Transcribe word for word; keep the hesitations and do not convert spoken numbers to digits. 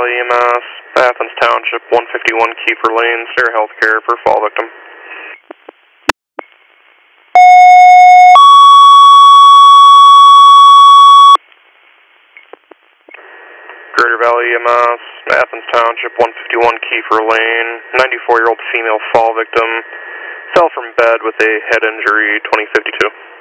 Valley E M S, Athens Township, one fifty-one Kiefer Lane, Sierra Healthcare for fall victim. Greater Valley E M S, Athens Township, one fifty-one Kiefer Lane, ninety-four-year-old female fall victim, fell from bed with a head injury, twenty fifty-two.